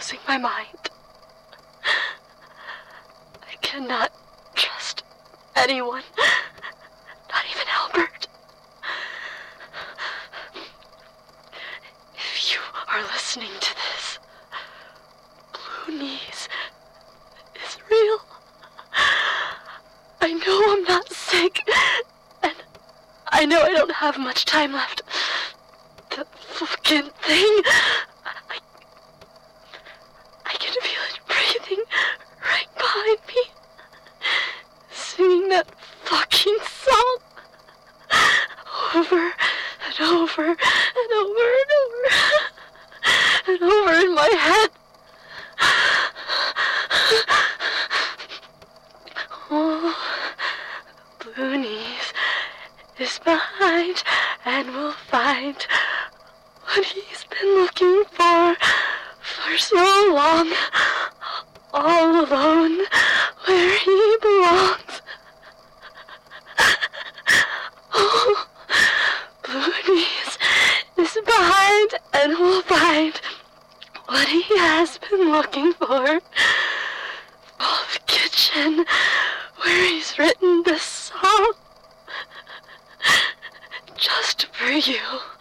losing my mind. I cannot trust anyone, not even Albert. If you are listening to this, Blue Knees is real. I know I'm not sick, and I know I don't have much time left. The fucking thing, I can feel it breathing right behind me, singing that fucking song over and over and over and over and over in my head. Oh, Blue Knees is behind and will find what he's been looking for so long, all alone where he belongs. Oh, Blue Knees is behind and will find what he has been looking for. Oh, the kitchen where he's written this song just for you.